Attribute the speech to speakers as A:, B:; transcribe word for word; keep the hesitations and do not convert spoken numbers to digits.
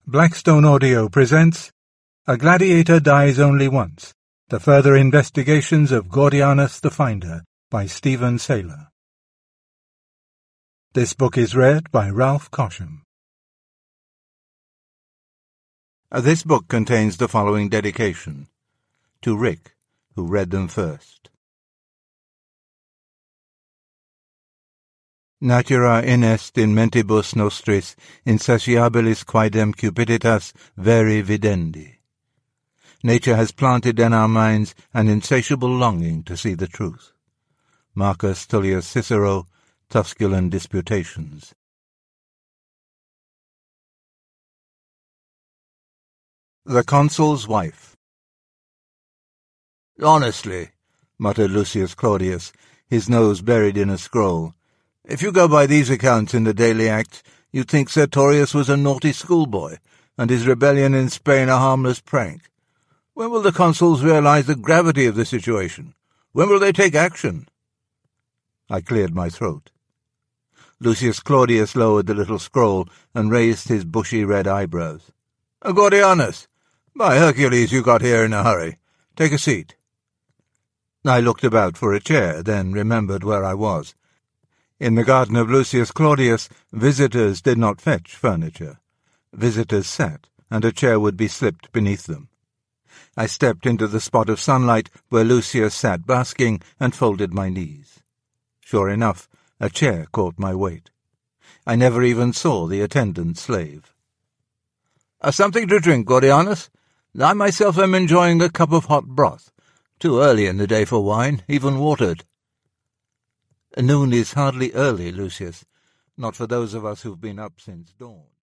A: Blackstone Audio presents A Gladiator Dies Only Once, The Further Investigations of Gordianus the Finder by Stephen Saylor. This book is read by Ralph Cosham. This book contains the following dedication: to Rick, who read them first. Natura inest in mentibus nostris insatiabilis quaedam cupiditas veri videndi. Nature has planted in our minds an insatiable longing to see the truth. Marcus Tullius Cicero, Tusculan Disputations. The Consul's Wife. "Honestly," muttered Lucius Claudius, his nose buried in a scroll, "if you go by these accounts in the Daily Acts, you'd think Sertorius was a naughty schoolboy, and his rebellion in Spain a harmless prank. When will the consuls realize the gravity of the situation? When will they take action?" I cleared my throat. Lucius Claudius lowered the little scroll and raised his bushy red eyebrows. "Gordianus! By Hercules, you got here in a hurry. Take a seat." I looked about for a chair, then remembered where I was. In the garden of Lucius Claudius, visitors did not fetch furniture. Visitors sat, and a chair would be slipped beneath them. I stepped into the spot of sunlight where Lucius sat basking and folded my knees. Sure enough, a chair caught my weight. I never even saw the attendant slave. "Uh, something to drink, Gordianus? I myself am enjoying a cup of hot broth. Too early in the day for wine, even watered." "Noon is hardly early, Lucius, not for those of us who've been up since dawn."